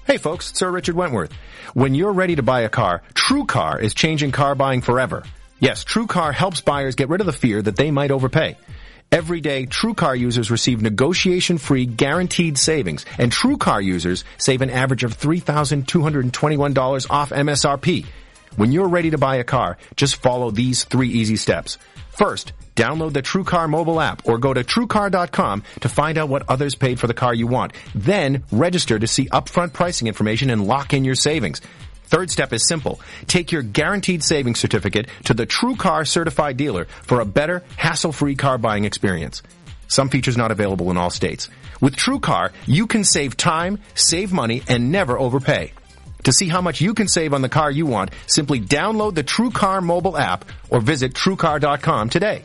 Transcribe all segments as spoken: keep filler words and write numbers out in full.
Hey folks, it's Sir Richard Wentworth. When you're ready to buy a car, TrueCar is changing car buying forever. Yes, TrueCar helps buyers get rid of the fear that they might overpay. Every day, TrueCar users receive negotiation-free guaranteed savings, and TrueCar users save an average of three thousand two hundred twenty-one dollars off M S R P. When you're ready to buy a car, just follow these three easy steps. First, download the TrueCar mobile app or go to true car dot com to find out what others paid for the car you want. Then, register to see upfront pricing information and lock in your savings. Third step is simple. Take your guaranteed savings certificate to the TrueCar certified dealer for a better, hassle-free car buying experience. Some features not available in all states. With TrueCar, you can save time, save money, and never overpay. To see how much you can save on the car you want, simply download the TrueCar mobile app or visit true car dot com today.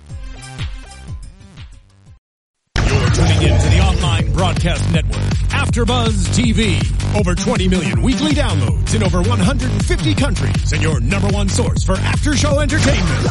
You're tuning in to the online broadcast network, AfterBuzz T V. Over twenty million weekly downloads in over one hundred fifty countries, and your number one source for after-show entertainment.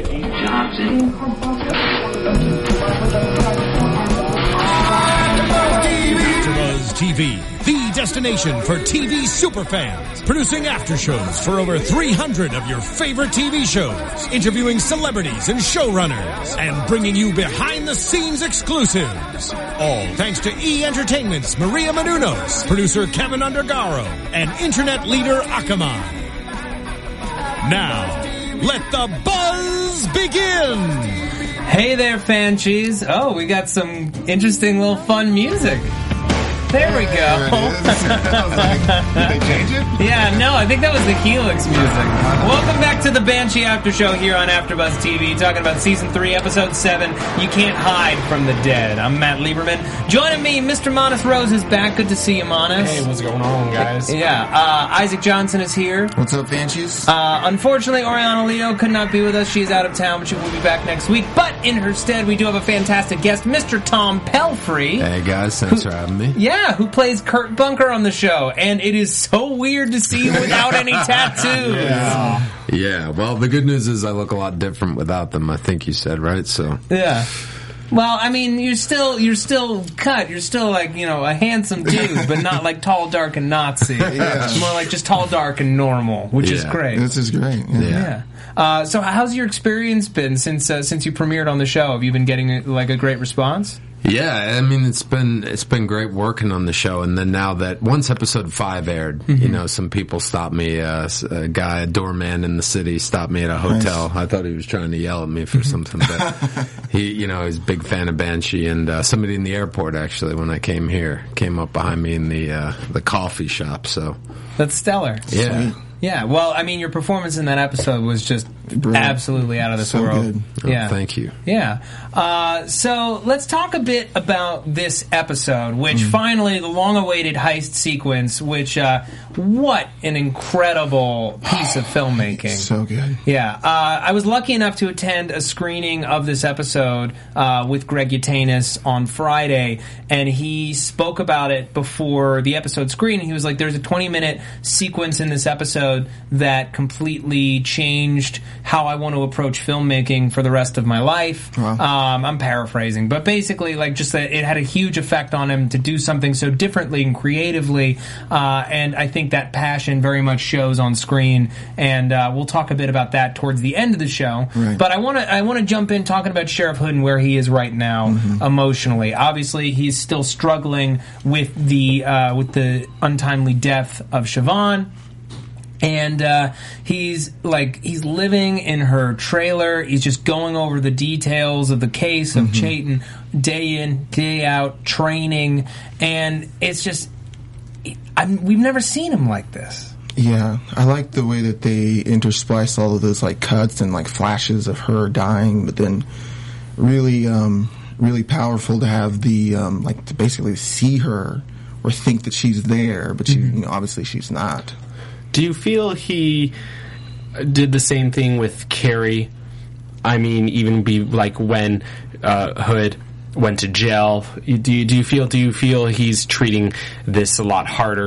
AfterBuzz T V, the destination for T V superfans, producing after-shows for over three hundred of your favorite T V shows, interviewing celebrities and showrunners, and bringing you behind-the-scenes exclusives. All thanks to E! Entertainment's Maria Menounos, producer Kevin Undergaro, and internet leader Akamai. Now, let the buzz begin! Hey there, Fanchies. Oh, we got some interesting little fun music. There we go. There it is. I was like, did they change it? Yeah, no, I think that was the Helix music. Welcome back to the Banshee After Show here on AfterBuzz T V, talking about Season three, Episode seven, You Can't Hide from the Dead. I'm Matt Lieberman. Joining me, Mister Manas Rose is back. Good to see you, Manas. Hey, what's going on, guys? Yeah, uh, Isaac Johnson is here. What's up, Banshees? Uh, unfortunately, Oriana Leo could not be with us. She's out of town, but she will be back next week. But in her stead, we do have a fantastic guest, Mister Tom Pelfrey. Hey, guys. Thanks who, for having me. Yeah. Who plays Kurt Bunker on the show, and it is so weird to see him without any tattoos. Yeah. yeah, well, the good news is I look a lot different without them, I think you said, right? So yeah. Well, I mean, you're still you're still cut. You're still like, you know, a handsome dude, but not like tall, dark, and Nazi. Yeah. It's more like just tall, dark, and normal, which yeah. is great. This is great. Yeah. yeah. yeah. Uh, so, how's your experience been since uh, since you premiered on the show? Have you been getting like a great response? Yeah, I mean it's been it's been great working on the show, and then now that once episode five aired, mm-hmm. you know, some people stopped me. Uh, a guy, a doorman in the city, stopped me at a hotel. Nice. I thought he was trying to yell at me for something, but he, you know, he's a big fan of Banshee, and uh, somebody in the airport actually when I came here came up behind me in the uh, the coffee shop. So that's stellar. Yeah. Sweet. Yeah, well, I mean, your performance in that episode was just Brilliant. absolutely out of this so world. Good. Oh, yeah, thank you. Yeah. Uh, so let's talk a bit about this episode, which mm. finally, the long-awaited heist sequence, which, uh, what an incredible piece of filmmaking. So good. Yeah. Uh, I was lucky enough to attend a screening of this episode uh, with Greg Yatanis on Friday, and he spoke about it before the episode screening. He was like, there's a twenty-minute sequence in this episode that completely changed how I want to approach filmmaking for the rest of my life. Wow. Um, I'm paraphrasing, but basically, like, just that it had a huge effect on him to do something so differently and creatively. Uh, and I think that passion very much shows on screen. And uh, we'll talk a bit about that towards the end of the show. Right. But I want to I want to jump in talking about Sheriff Hood and where he is right now mm-hmm. emotionally. Obviously, he's still struggling with the uh, with the untimely death of Siobhan. And uh, he's like he's living in her trailer. He's just going over the details of the case of mm-hmm. Chayton day in, day out, training, and it's just I'm, we've never seen him like this. Yeah, I like the way that they intersplice all of those like cuts and like flashes of her dying, but then really, um, really powerful to have the um, like to basically see her or think that she's there, but she, mm-hmm. you know, obviously she's not. Do you feel he did the same thing with Carrie? I mean, even be like when uh, Hood went to jail. Do you, do you feel do you feel he's treating this a lot harder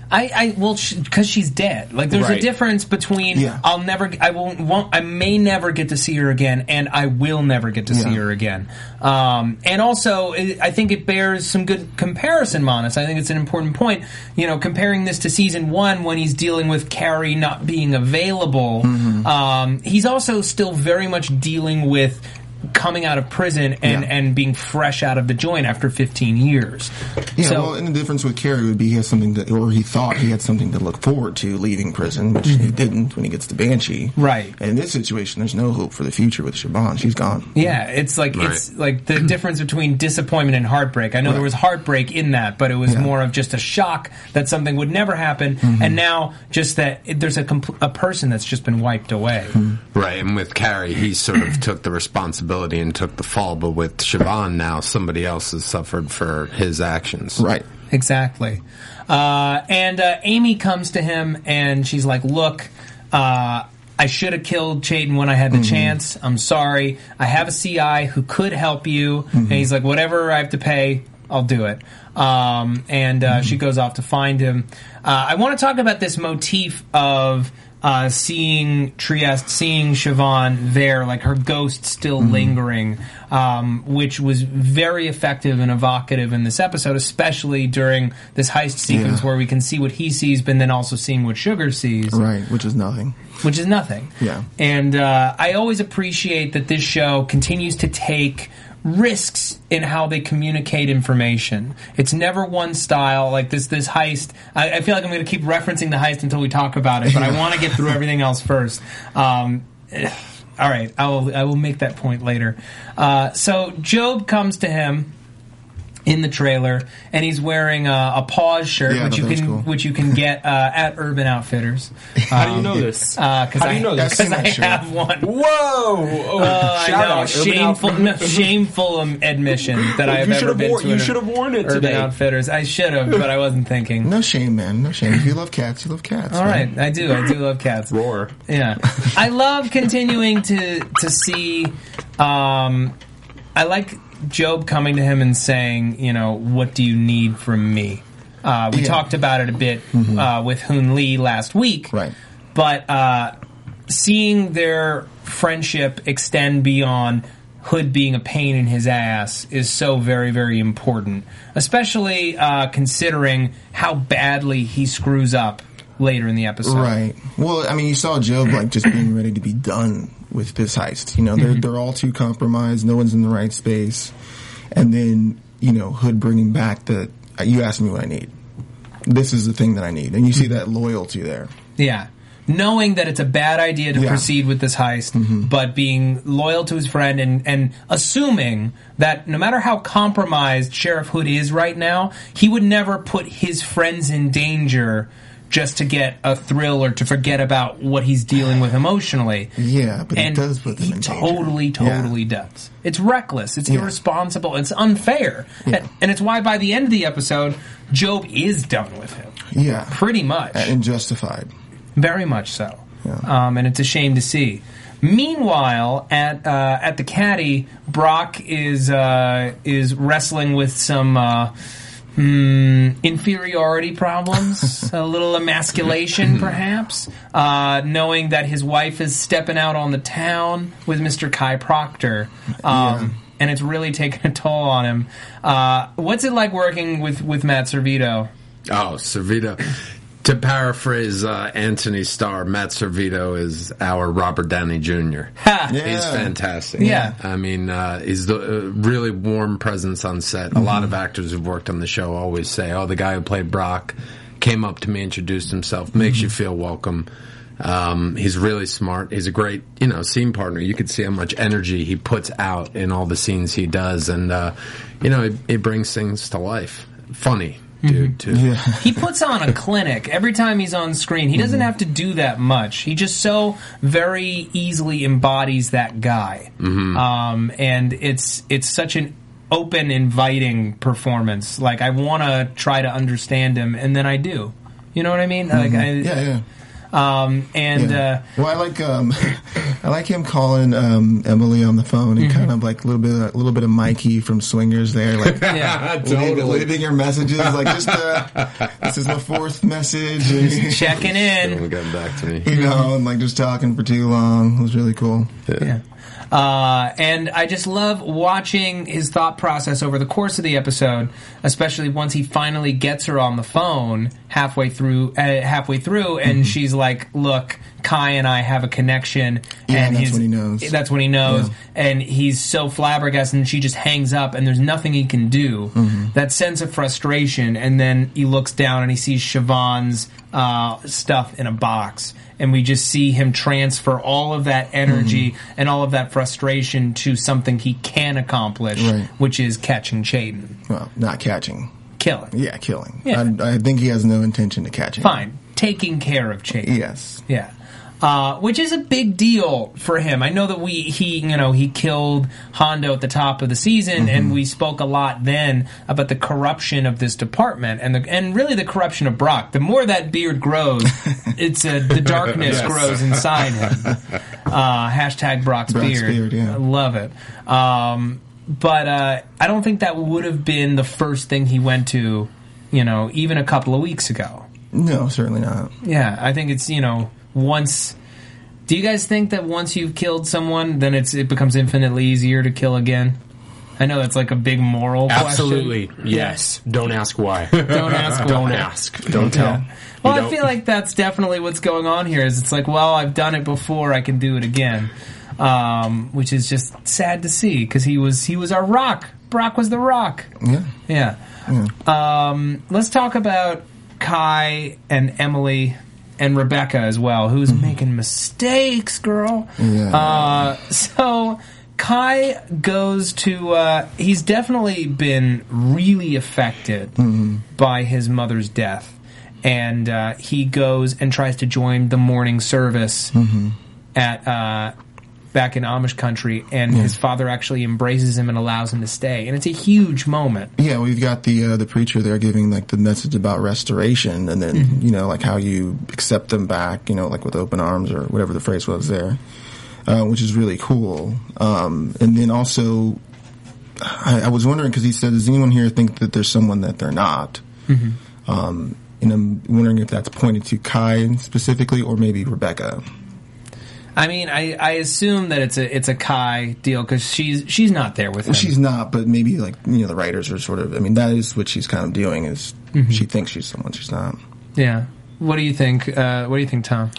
I, I well, because she, she's dead. Like, there's Right. a difference between Yeah. I'll never, I won't, won't, I may never get to see her again, and I will never get to see Yeah. her again. Um, and also, it, I think it bears some good comparison, Monis. I think it's an important point. You know, comparing this to season one when he's dealing with Carrie not being available. Mm-hmm. Um, he's also still very much dealing with coming out of prison and, Yeah. and being fresh out of the joint after fifteen years. Yeah, so, well, and the difference with Carrie would be he has something to, or he thought he had something to look forward to leaving prison, which he didn't when he gets to Banshee. Right. And in this situation, there's no hope for the future with Siobhan. She's gone. yeah, it's like Right. it's like the difference between disappointment and heartbreak. I know there Right. was heartbreak in that, but it was Yeah. more of just a shock that something would never happen, and now just that it, there's a compl- a person that's just been wiped away. Right, and with Carrie, he sort of took the responsibility and took the fall, but with Siobhan now, somebody else has suffered for his actions. Right. Exactly. Uh, and uh, Amy comes to him and she's like, look, uh, I should have killed Chayton when I had the chance. I'm sorry. I have a C I who could help you. And he's like, whatever I have to pay, I'll do it. Um, and uh, she goes off to find him. Uh, I want to talk about this motif of uh, seeing Trieste, seeing Siobhan there, like her ghost still lingering, um, which was very effective and evocative in this episode, especially during this heist sequence Yeah. where we can see what he sees, but then also seeing what Sugar sees, Right, which is nothing. which is nothing. Yeah. And uh, I always appreciate that this show continues to take risks in how they communicate information. It's never one style. Like this this heist, I, I feel like I'm going to keep referencing the heist until we talk about it, but I want to get through everything else first. Um, all right, I will I will make that point later. Uh, so Job comes to him in the trailer, and he's wearing a, a Pause shirt, Yeah, which you that was can cool. which you can get uh, at Urban Outfitters. How do you know this? Because How do I, you know this? Because I I've seen that have one. Whoa! Oh, Uh, I shout know, out, Urban shameful, Outfitters. no, shameful um, admission that I have You ever should've been wore- to. you an should've worn it Urban today. Outfitters. I should have, but I wasn't thinking. No shame, man. No shame. If you love cats, you love cats. All man. right, I do. I do love cats. Roar. Yeah, I love continuing to to see. Um, I like Job coming to him and saying, you know, what do you need from me? Uh, we Yeah. talked about it a bit uh, with Hoon Lee last week, Right. but uh, seeing their friendship extend beyond Hood being a pain in his ass is so very, very important, especially uh, considering how badly he screws up later in the episode. Right. Well, I mean, you saw Job like just being ready to be done with this heist. You know, they're they're all too compromised. No one's in the right space. And then you know, Hood bringing back the uh, you asked me what I need. This is the thing that I need, and you see that loyalty there. Yeah. Knowing that it's a bad idea to Yeah. proceed with this heist, but being loyal to his friend and, and assuming that no matter how compromised Sheriff Hood is right now, he would never put his friends in danger just to get a thrill or to forget about what he's dealing with emotionally. Yeah, but And it does put them he in danger. totally, Yeah. totally does. It's reckless. It's Yeah. irresponsible. It's unfair. Yeah. And, and it's why by the end of the episode, Job is done with him. Yeah, Pretty much. and justified. Very much so. Yeah. Um, and it's a shame to see. Meanwhile, at uh, at the caddy, Brock is uh, is wrestling with some uh, hmm, inferiority problems, a little emasculation, perhaps, uh, knowing that his wife is stepping out on the town with Mister Kai Proctor. Um, And it's really taken a toll on him. Uh, what's it like working with, with Matt Servito? Oh, Servito. To paraphrase uh, Anthony Starr, Matt Servito is our Robert Downey Junior Ha! Yeah. He's fantastic. Yeah. I mean, uh, he's the uh, really warm presence on set. A lot of actors who've worked on the show always say, oh, the guy who played Brock came up to me, introduced himself, makes you feel welcome. Um, he's really smart. He's a great, you know, scene partner. You could see how much energy he puts out in all the scenes he does. And, uh, you know, it, it brings things to life. Funny. Dude, too. Yeah. He puts on a clinic every time he's on screen. He doesn't have to do that much. He just so very easily embodies that guy, um, and it's it's such an open, inviting performance. Like I want to try to understand him, and then I do. You know what I mean? Like I, Yeah, yeah. Um, and Yeah. uh, well, I like um, I like him calling um, Emily on the phone and Mm-hmm. kind of like a little bit, a little bit of Mikey from Swingers there, like yeah, leaving, leaving your messages, like just uh, this is my fourth message, and, checking Someone in. got back to me. you know, and like just talking for too long. It was really cool. Yeah. Uh, and I just love watching his thought process over the course of the episode, especially once he finally gets her on the phone halfway through. Uh, halfway through, and she's like, "Look, Kai and I have a connection." Yeah, and that's he's, when he knows. That's when he knows, Yeah. and he's so flabbergasted. And she just hangs up, and there's nothing he can do. Mm-hmm. That sense of frustration, and then he looks down and he sees Siobhan's uh, stuff in a box. And we just see him transfer all of that energy Mm-hmm. and all of that frustration to something he can accomplish, Right. which is catching Chayton. Well, not catching. Killing. Yeah, killing. Yeah. I, I think he has no intention to catch him. Fine. Taking care of Chayton. Yes. Yeah. Uh, which is a big deal for him. I know that we he you know he killed Hondo at the top of the season, and we spoke a lot then about the corruption of this department and the and really the corruption of Brock. The more that beard grows, it's uh, the darkness grows inside him. Uh, hashtag Brock's, Brock's beard. beard, yeah. I love it. Um, but uh, I don't think that would have been the first thing he went to, you know, even a couple of weeks ago. No, certainly not. Yeah, I think it's, you know, once. Do you guys think that once you've killed someone, then it's it becomes infinitely easier to kill again? I know that's like a big moral Absolutely, question. yes. Don't ask why. Don't ask why. Don't ask. Don't tell. Yeah. Well, You I don't- feel like that's definitely what's going on here. Is it's like, well, I've done it before, I can do it again, um, which is just sad to see because he was he was our Rock. Brock was the Rock. Yeah. Yeah. Um, let's talk about Kai and Emily and Rebecca as well, who's making mistakes, girl. Yeah. Uh, so Kai goes to. Uh, he's definitely been really affected by his mother's death, and uh, he goes and tries to join the morning service at. Uh, back in Amish country, and his father actually embraces him and allows him to stay, and it's a huge moment. Yeah, we've got the uh, the preacher there giving like the message about restoration, and then Mm-hmm. you know like how you accept them back, you know, like with open arms or whatever the phrase was there, uh, which is really cool. Um, and then also, I, I was wondering because he said, "Does anyone here think that there's someone that they're not?" Mm-hmm. Um, and I'm wondering if that's pointed to Kai specifically or maybe Rebecca. I mean, I, I assume that it's a it's a Kai deal because she's she's not there with him. Well, she's not, but maybe like you know the writers are sort of. I mean, that is what she's kind of doing. Is Mm-hmm. she thinks she's someone she's not. Yeah. What do you think? Uh, what do you think, Tom?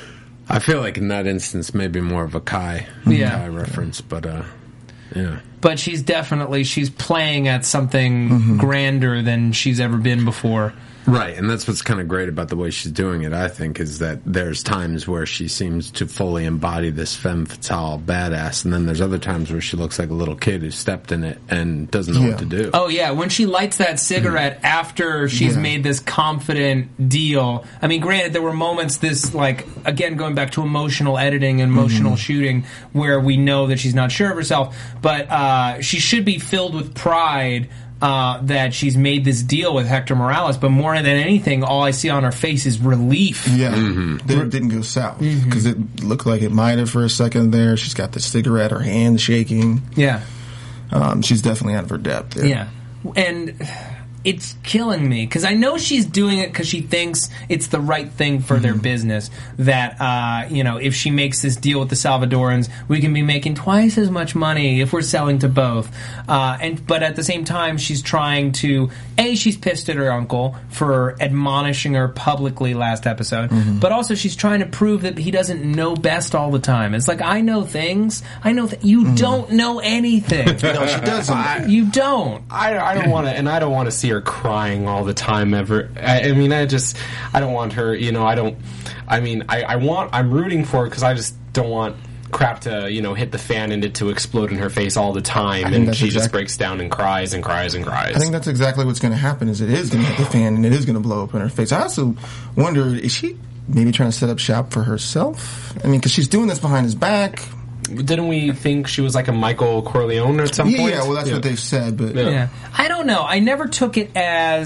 I feel like in that instance, maybe more of a Kai, Yeah. Kai reference, but uh, yeah. But she's definitely she's playing at something Mm-hmm. grander than she's ever been before. Right, and that's what's kind of great about the way she's doing it, I think, is that there's times where she seems to fully embody this femme fatale badass, and then there's other times where she looks like a little kid who stepped in it and doesn't know Yeah. what to do. Oh yeah, when she lights that cigarette after she's Yeah. made this confident deal. I mean, granted, there were moments this like again going back to emotional editing and emotional shooting where we know that she's not sure of herself, but uh, she should be filled with pride. Uh, that she's made this deal with Hector Morales, but more than anything, all I see on her face is relief. Yeah, that it didn't go south because it looked like it might have for a second there. She's got the cigarette, her hand shaking. Yeah. Um, she's definitely out of her depth. There. Yeah. And it's killing me because I know she's doing it because she thinks it's the right thing for their business. That, uh, you know, if she makes this deal with the Salvadorans, we can be making twice as much money if we're selling to both. Uh, and But at the same time, she's trying to, A, she's pissed at her uncle for admonishing her publicly last episode, but also she's trying to prove that he doesn't know best all the time. It's like, I know things. I know that you don't know anything. No, she doesn't. You don't. I, I don't want to, and I don't want to see her crying all the time ever. I, I mean, I just, I don't want her, you know, I don't, I mean, I, I want, I'm rooting for her because I just don't want crap to, you know, hit the fan and it to explode in her face all the time, think and that's she just exact- breaks down and cries and cries and cries. I think that's exactly what's going to happen. Is it is going to hit the fan and it is going to blow up in her face. I also wonder, is she maybe trying to set up shop for herself? I mean, because she's doing this behind his back. Didn't we think she was like a Michael Corleone at some Yeah, point? yeah, well, that's Yeah. what they've said, but Yeah. Yeah. I don't know. I never took it as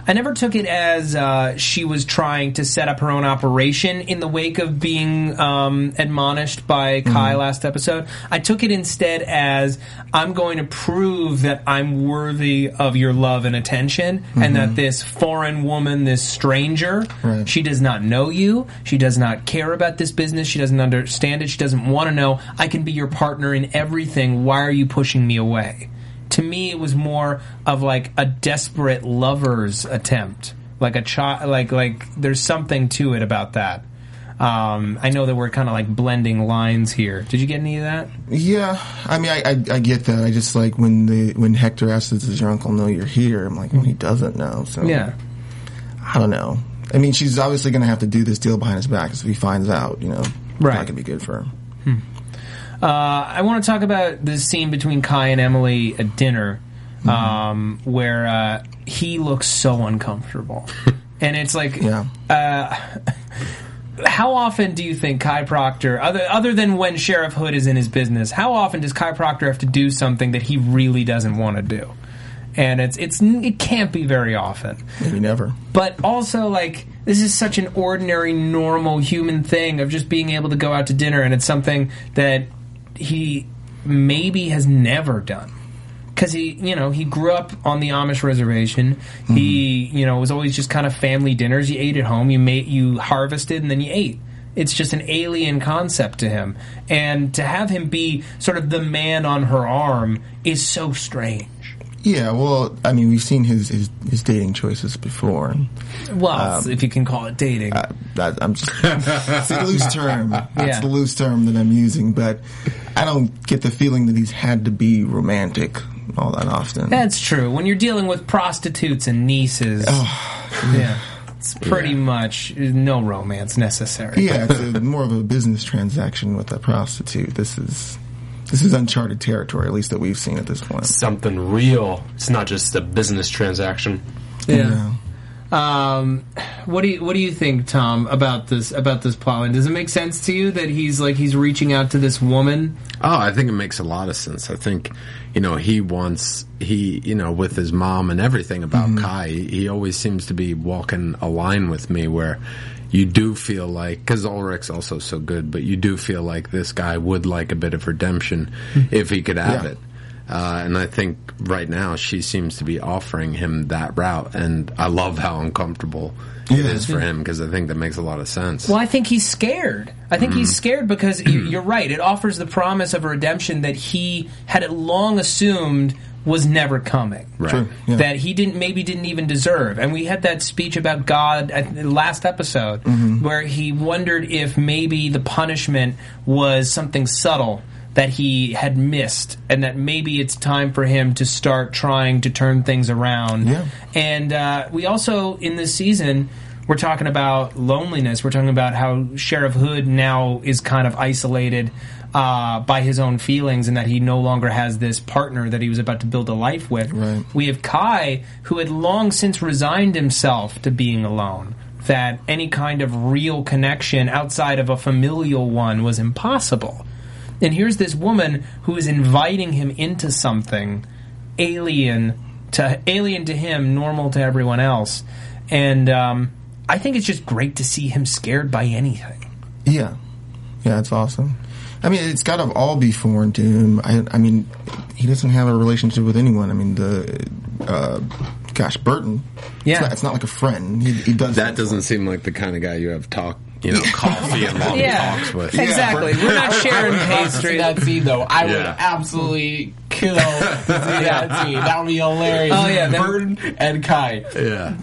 I never took it as uh, she was trying to set up her own operation in the wake of being um, admonished by Kai mm-hmm. last episode. I took it instead as, I'm going to prove that I'm worthy of your love and attention, mm-hmm. and that this foreign woman, this stranger, right. she does not know you, she does not care about this business, she doesn't understand it, she doesn't want to know. I can be your partner in everything. Why are you pushing me away? To me, it was more of like a desperate lover's attempt, like a child. Like like there's something to it about that. Um, I know that we're kind of like blending lines here. Did you get any of that? Yeah, I mean, I, I, I get that. I just like when the when Hector asks, "Does your uncle know you're here?" I'm like, well, he doesn't know. So yeah, I don't know. I mean, she's obviously going to have to do this deal behind his back, because if he finds out, you know, right. that could be good for him. Hmm. Uh, I want to talk about the scene between Kai and Emily at dinner, mm-hmm. um, where uh, he looks so uncomfortable. And it's like, yeah. uh, how often do you think Kai Proctor, other other than when Sheriff Hood is in his business, how often does Kai Proctor have to do something that he really doesn't want to do? And it's it's it can't be very often. Maybe never. But also, like, this is such an ordinary, normal human thing of just being able to go out to dinner, and it's something that he maybe has never done, because he, you know, he grew up on the Amish reservation. Mm-hmm. He, you know, it was always just kind of family dinners. You ate at home. You made, you harvested, and then you ate. It's just an alien concept to him, and to have him be sort of the man on her arm is so strange. Yeah, well, I mean, we've seen his his, his dating choices before. Well, um, if you can call it dating. Uh, that, I'm just, it's a loose term. Yeah. It's the loose term that I'm using, but I don't get the feeling that he's had to be romantic all that often. That's true. When you're dealing with prostitutes and nieces, oh, yeah, it's pretty yeah. much no romance necessary. Yeah, it's a, more of a business transaction with a prostitute. This is... This is uncharted territory, at least that we've seen at this point. Something real. It's not just a business transaction. Yeah. yeah. Um, what do you What do you think, Tom, about this about this plotline? Does it make sense to you that he's like he's reaching out to this woman? Oh, I think it makes a lot of sense. I think, you know, he wants he you know with his mom and everything about mm-hmm. Kai. He always seems to be walking a line with me where you do feel like, because Ulrich's also so good, but you do feel like this guy would like a bit of redemption if he could have yeah. it. Uh, and I think right now she seems to be offering him that route, and I love how uncomfortable yeah. it is for him, because I think that makes a lot of sense. Well, I think he's scared. I think mm. he's scared because you're right. It offers the promise of a redemption that he had long assumed was never coming. Right. True, yeah. That he didn't maybe didn't even deserve. And we had that speech about God at the last episode mm-hmm. where he wondered if maybe the punishment was something subtle that he had missed, and that maybe it's time for him to start trying to turn things around. Yeah. And uh, we also, in this season, we're talking about loneliness. We're talking about how Sheriff Hood now is kind of isolated Uh, by his own feelings, and that he no longer has this partner that he was about to build a life with. Right. We have Kai, who had long since resigned himself to being alone, that any kind of real connection outside of a familial one was impossible. And here's this woman who is inviting him into something alien to alien to him, normal to everyone else. And um, I think it's just great to see him scared by anything. Yeah. Yeah, it's awesome. I mean, it's got to all be foreign to him. I, I mean, he doesn't have a relationship with anyone. I mean, the uh, gosh, Burton. Yeah, it's not, it's not like a friend. He, he does that. Doesn't seem like the kind of guy you have talk, you know, coffee and long yeah. talks with. Exactly. Yeah. We're not sharing pastry. That scene though, I yeah. would absolutely kill to see that scene. That would be hilarious. Oh yeah, Burton and Kai. Yeah.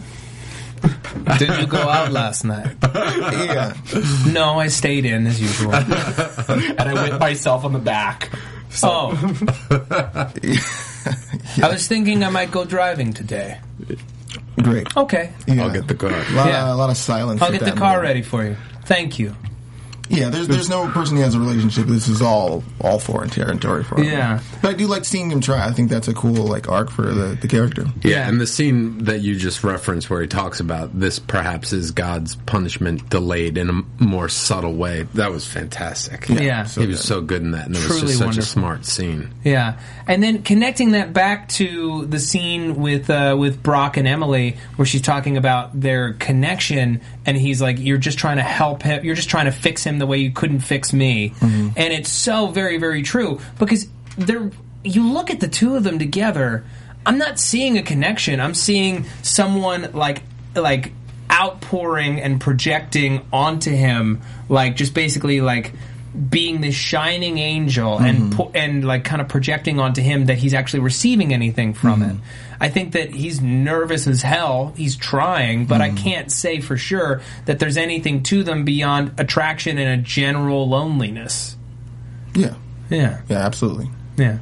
Did you go out last night? Yeah. No, I stayed in as usual. And I whipped myself on the back. So. Oh. yeah. I was thinking I might go driving today. Great. Okay. Yeah. I'll get the car. A lot, Yeah. of, a lot of silence. I'll with get the that car movie. ready for you. Thank you. Yeah, there's there's no person he has a relationship. This is all all foreign territory for him. Yeah. But I do like seeing him try. I think that's a cool like arc for the, the character. Yeah, and the scene that you just referenced where he talks about this perhaps is God's punishment delayed in a more subtle way, that was fantastic. Yeah. Yeah. He was so good in that, and it was Truly just such wonderful. a smart scene. Yeah, and then connecting that back to the scene with uh, with Brock and Emily, where she's talking about their connection, and he's like, "You're just trying to help him. You're just trying to fix him the way you couldn't fix me," mm-hmm. and it's so very, very true because they're. You look at the two of them together. I'm not seeing a connection. I'm seeing someone like like outpouring and projecting onto him, like just basically like. Being this shining angel mm-hmm. and po- and like kind of projecting onto him that he's actually receiving anything from mm-hmm. it. I think that he's nervous as hell. He's trying, but mm-hmm. I can't say for sure that there's anything to them beyond attraction and a general loneliness. Yeah. Yeah. Yeah, absolutely. Yeah.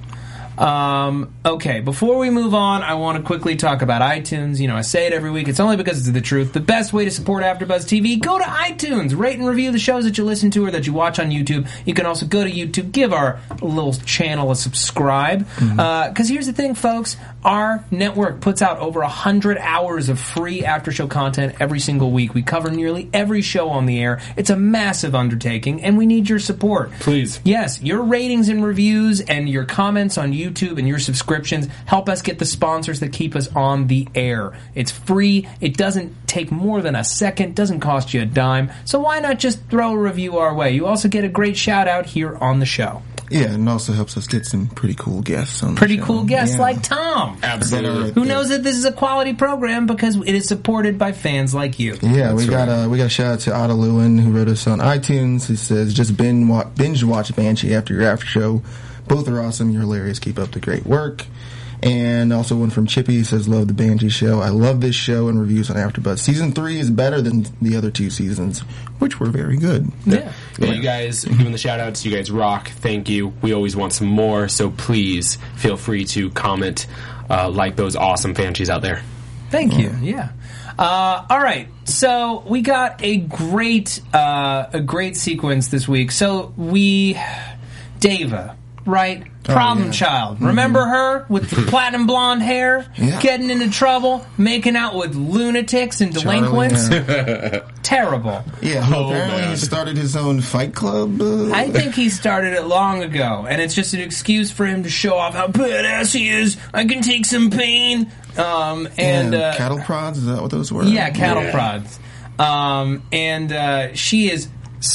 Um, okay, before we move on, I want to quickly talk about iTunes. You know, I say it every week. It's only because it's the truth. The best way to support AfterBuzz T V, go to iTunes. Rate and review the shows that you listen to or that you watch on YouTube. You can also go to YouTube, give our little channel a subscribe. Because mm-hmm. uh, here's the thing, folks. Our network puts out over one hundred hours of free after-show content every single week. We cover nearly every show on the air. It's a massive undertaking, and we need your support. Please. Yes, your ratings and reviews and your comments on YouTube YouTube and your subscriptions help us get the sponsors that keep us on the air. It's free. It doesn't take more than a second. Doesn't cost you a dime. So why not just throw a review our way? You also get a great shout out here on the show. Yeah, and it also helps us get some pretty cool guests on the Pretty show. cool guests yeah. like Tom. Absolutely. Who knows that this is a quality program because it is supported by fans like you. Yeah, That's we got right. a we got a shout out to Otto Lewin who wrote us on iTunes. He says, just binge watch, binge watch Banshee after your after show. Both are awesome. You're hilarious. Keep up the great work. And also one from Chippy says, love the Banshee show. I love this show and reviews on AfterBuzz. Season three is better than the other two seasons, which were very good. Yeah. Yeah, you guys, giving the shout outs, you guys rock. Thank you. We always want some more, so please feel free to comment, uh, like those awesome Banshees out there. Thank you. Yeah. Uh, all right. So we got a great, uh, a great sequence this week. So we, Dava, right? Problem oh, yeah. child. Remember her with the platinum blonde hair, Yeah. getting into trouble, making out with lunatics and delinquents. Charlie, yeah. Terrible. Yeah, who Oh, apparently man. he started his own fight club. Uh, I think he started it long ago, and it's just an excuse for him to show off how badass he is. I can take some pain. Um, and yeah, uh, cattle prods, is that what those were? Yeah, cattle Yeah. prods. Um, and uh, she is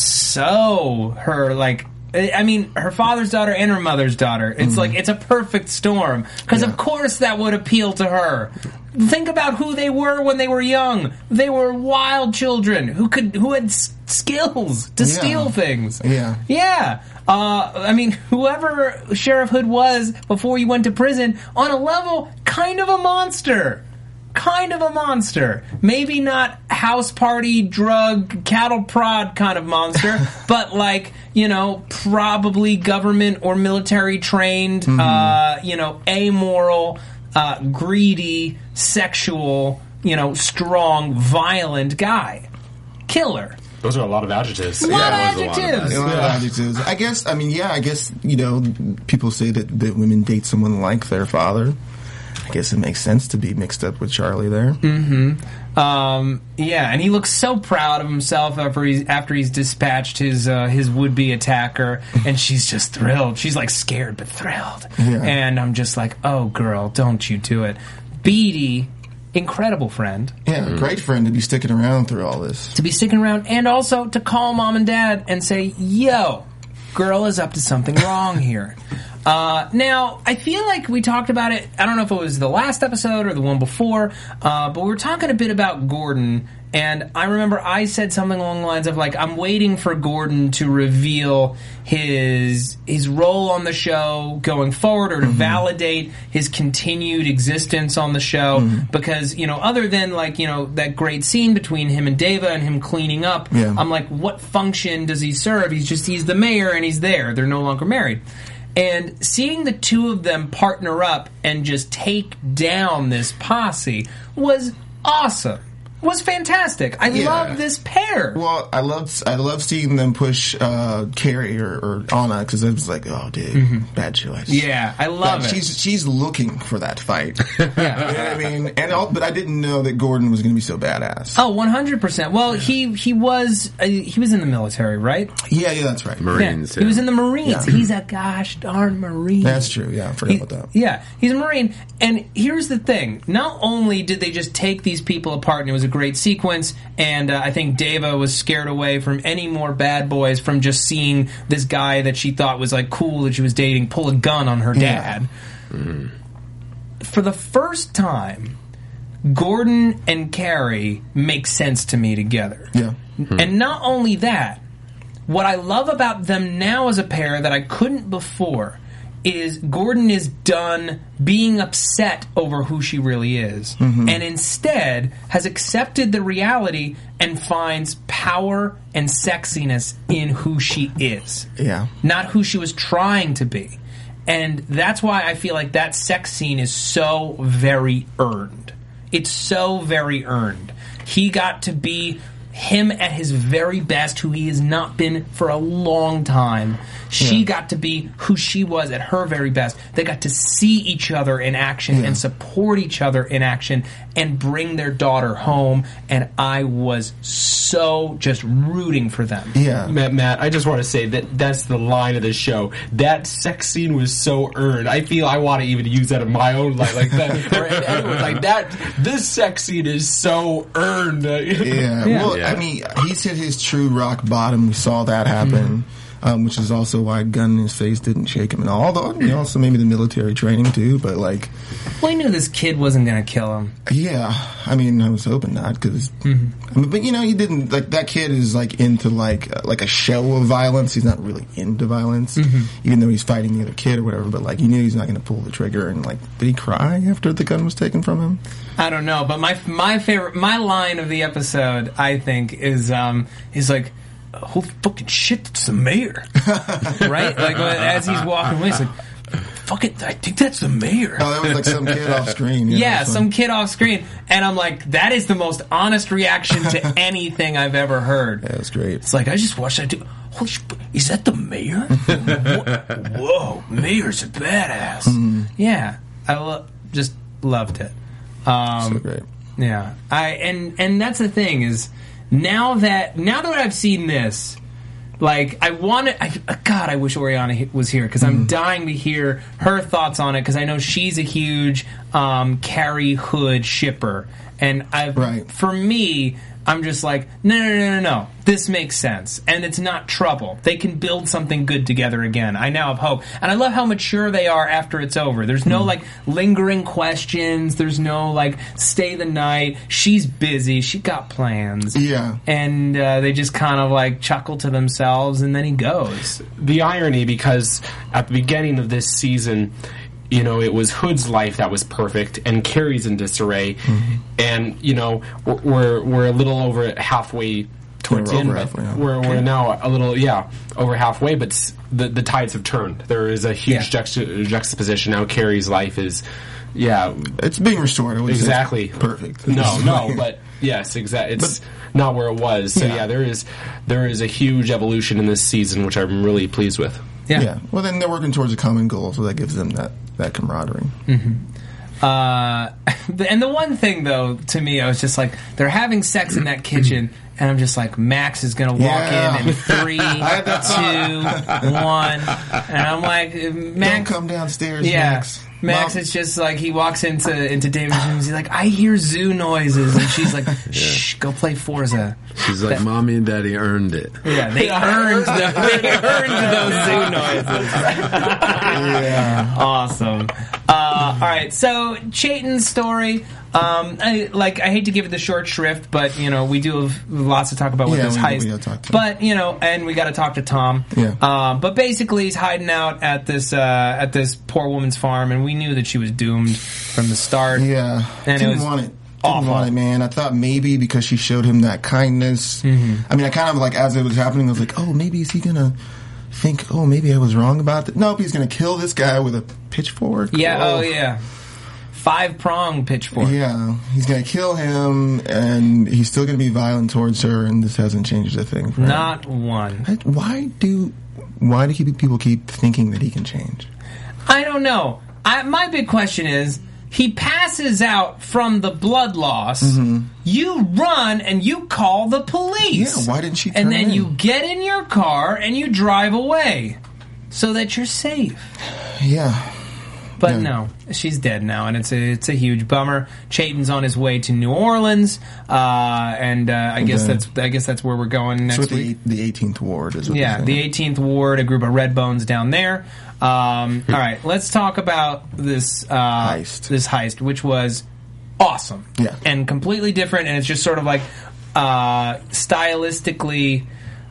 so her like. I mean, her father's daughter and her mother's daughter. It's mm-hmm. like it's a perfect storm because, yeah. of course, that would appeal to her. Think about who they were when they were young. They were wild children who could who had s- skills to Yeah. steal things. Yeah. Yeah. Uh, I mean, whoever Sheriff Hood was before he went to prison, on a level, kind of a monster. Kind of a monster. Maybe not house party, drug, cattle prod kind of monster, but like, you know, probably government or military trained, mm-hmm. uh, you know, amoral, uh, greedy, sexual, you know, strong, violent guy. Killer. Those are a lot of adjectives. A lot Yeah, of those are a lot of adjectives. A lot of adjectives. I guess, I mean, yeah, I guess, you know, people say that, that women date someone like their father. I guess it makes sense to be mixed up with Charlie there. Mm-hmm. Um, yeah, and he looks so proud of himself after he's after he's dispatched his uh, his would be attacker, and she's just thrilled. She's like scared but thrilled, Yeah. and I'm just like, oh girl, don't you do it, Beatty. Incredible friend Yeah, great friend to be sticking around through all this. to be sticking around, and also to call mom and dad and say, yo, girl is up to something wrong here. Uh, now, I feel like we talked about it, I don't know if it was the last episode or the one before, uh, but we were talking a bit about Gordon, and I remember I said something along the lines of, like, I'm waiting for Gordon to reveal his his role on the show going forward, or to mm-hmm. validate his continued existence on the show, mm-hmm. because, you know, other than, like, you know, that great scene between him and Dava and him cleaning up, Yeah. I'm like, what function does he serve? He's just, he's the mayor and he's there. They're no longer married. And seeing the two of them partner up and just take down this posse was awesome. was fantastic. I Yeah. love this pair. Well, I love I love seeing them push uh, Carrie or, or Anna because it was like, oh, dude, bad choice. Yeah, I love But it. She's she's looking for that fight. You know what I mean? And all, but I didn't know that Gordon was going to be so badass. Oh, one hundred percent. Well, he he was uh, he was in the military, right? Yeah, yeah, that's right. Marines. Yeah. He was in the Marines. Yeah. He's a gosh darn Marine. That's true. Yeah, I forgot He- about that. Yeah, he's a Marine. And here's the thing. Not only did they just take these people apart, and it was a great sequence, and uh, I think Deva was scared away from any more bad boys from just seeing this guy that she thought was like cool that she was dating pull a gun on her dad. Mm. For the first time, Gordon and Carrie make sense to me together. Yeah. And not only that, what I love about them now as a pair that I couldn't before is Gordon is done being upset over who she really is, and instead has accepted the reality and finds power and sexiness in who she is, Yeah. not who she was trying to be. And that's why I feel like that sex scene is so very earned. It's so very earned. He got to be him at his very best, who he has not been for a long time. She Yeah. got to be who she was at her very best. They got to see each other in action Yeah. and support each other in action and bring their daughter home. And I was so just rooting for them. Yeah. Matt, Matt, I just want to say that that's the line of the show. That sex scene was so earned. I feel I want to even use that in my own life, like that. Or anyone's like that. This sex scene is so earned. Yeah. Well, Yeah. I mean, he's hit his true rock bottom. We saw that happen, um, which is also why a gun in his face didn't shake him at all. Although, you know, also maybe the military training too. But like, Well, I knew this kid wasn't going to kill him. yeah. I mean, I was hoping not because, I mean, but you know, he didn't like that kid is like into like uh, like a show of violence. He's not really into violence, even though he's fighting the other kid or whatever. But like, you knew he's not going to pull the trigger. And like, did he cry after the gun was taken from him? I don't know, but my my favorite, my line of the episode, I think, is um, is like, "Holy fucking shit, it's the mayor," right? Like when- as he's walking away, it's like, "Fuck it, I think that's the mayor." Oh, that was like some kid off screen. Yeah, that's some fun. kid off screen, and I'm like, that is the most honest reaction to anything I've ever heard. Yeah, that's great. It's like I just watched that. Dude. Holy sh- is that the mayor? Wha- Whoa, mayor's a badass. Yeah, I lo- just loved it. Um, So great. Yeah, I and and that's the thing is now that now that I've seen this, like I want to. I, God, I wish Oriana he- was here because I'm dying to hear her thoughts on it because I know she's a huge um, Carrie Hood shipper, and I Right. for me. I'm just like, no, no, no, no, no. This makes sense. And it's not trouble. They can build something good together again. I now have hope. And I love how mature they are after it's over. There's no, like, lingering questions. There's no, like, stay the night. She's busy. She got plans. Yeah. And uh, they just kind of, like, chuckle to themselves, and then he goes. The irony, because at the beginning of this season, you know, it was Hood's life that was perfect, and Carrie's in disarray, and you know, we're we're, we're a little over halfway towards We're the end. over but halfway, yeah. We're we're now a little yeah over halfway, but s- the the tides have turned. There is a huge Yeah. juxta- juxtaposition now. Carrie's life is yeah It's being restored. I wouldn't say it's exactly perfect. No, no, but yes, exactly. It's not where it was. So Yeah. yeah, there is there is a huge evolution in this season, which I'm really pleased with. Yeah. Yeah. Well, then they're working towards a common goal, so that gives them that, that camaraderie. Uh, and the one thing, though, to me, I was just like, they're having sex in that kitchen, and I'm just like, Max is going to walk Yeah. in in three, two, one. And I'm like, Max. Don't come downstairs, Yeah. Max. Max, Mom- it's just like he walks into into David's room. He's like, I hear zoo noises, and she's like, Shh, go play Forza. She's like, mommy and daddy earned it. Yeah, they earned the, they earned those zoo noises. Yeah. Awesome. Uh, all right, so Chayton's story. Um, I like. I hate to give it the short shrift, but you know we do have lots to talk about with Yeah, this we- heist. we gotta talk to him. but you know, and we got to talk to Tom. Yeah. Uh, but basically, he's hiding out at this uh, at this poor woman's farm, and we knew that she was doomed from the start. Yeah. And it Didn't was want it. Didn't awful. want it, man. I thought maybe because she showed him that kindness. Mm-hmm. I mean, I kind of like, as it was happening, I was like, oh, maybe is he going to think, oh, maybe I was wrong about that? Nope, he's going to kill this guy with a pitchfork. Yeah. Oh, yeah. five prong pitchfork. Yeah, he's gonna kill him, and he's still gonna be violent towards her, and this hasn't changed a thing for him. Not one. Why do why do keep, people keep thinking that he can change? I don't know. I, my big question is, he passes out from the blood loss. Mm-hmm. You run and you call the police. Yeah, why didn't she turn And then in? you get in your car and you drive away so that you're safe. Yeah. But yeah. no, she's dead now, and it's a it's a huge bummer. Chayton's on his way to New Orleans, uh, and uh, I okay. guess that's I guess that's where we're going next so week. The, the eighteenth Ward is what yeah, the eighteenth Ward, a group of red bones down there. Um, all right, let's talk about this uh, heist. This heist, which was awesome, yeah, and completely different, and it's just sort of like uh, stylistically.